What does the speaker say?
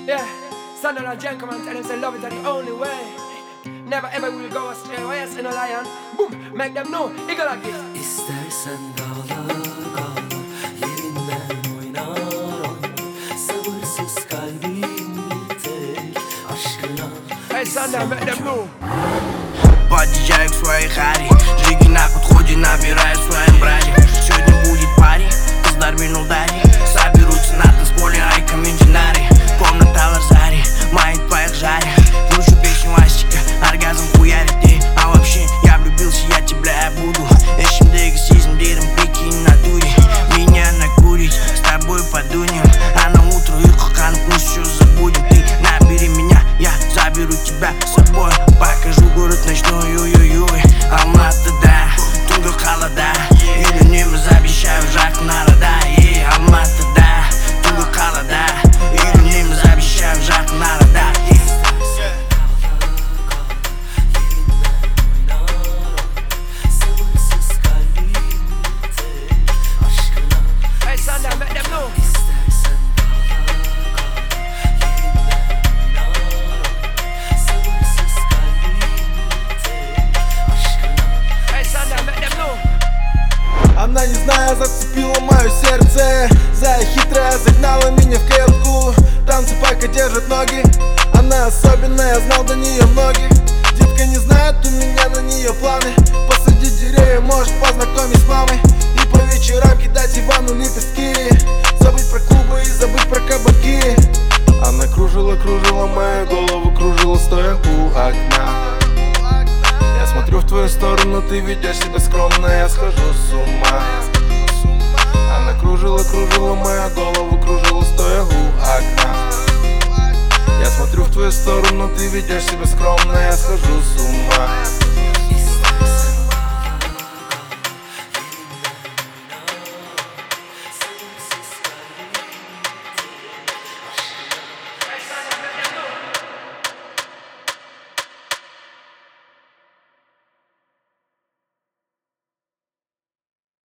Yeah, Sandal and Jen come and tell them say love it are the only way. Never ever will go astray. Why yes in a lion? Boom, make them know. It go like this. İstersen dağlar kalır, yerinden oynar. Sabırsız kalbim bir tek aşkına. Hey Sandal, make them know. Подъезжаю к своей харе, Жиги на подходе, набираю в своем браде. Сегодня будет пари, кыздар мен удари. Соберутся на танцполе, айкам инженари. Комната в Арзаре, мои твоих жаре. Слушаю песню Асика, оргазм хуярит ей. А вообще, я влюбился, я тебя буду. Эшимдегі сезімдерім прикинь натуре. Меня накурить, с тобой подунем. А на утро uyku канып, мы все забудем. Ты набери меня, я заберу тебя с собой. Покажу город ночной, ой-ой-ой. Алматыда, түнгі қалада үйленеміз, обещаю, жарқын арада. Алматыда, түнгі қалада үйленеміз, обещаю, жарқын арада. Hey Sandal, make them know. Hey Sandal, make them know. Она, не знаю, зацепила мое сердце. Зая хитрая загнала меня в клетку. Танцы пока держат ноги. Она особенная, знал до нее многих. Детка не знает, у меня на нее планы. Посадить деревья, может познакомить с мамой. И по вечерам кидать Ивану лепестки. Забыть про клубы и забыть про кабаки. Она кружила мою голову, кружила стоя у окна. Я смотрю в твою сторону, ты ведешь себя скромно, я схожу с ума. Она кружила мою голову, кружила стоя у окна. Я смотрю в твою сторону, ты ведешь себя скромно, я схожу с ума.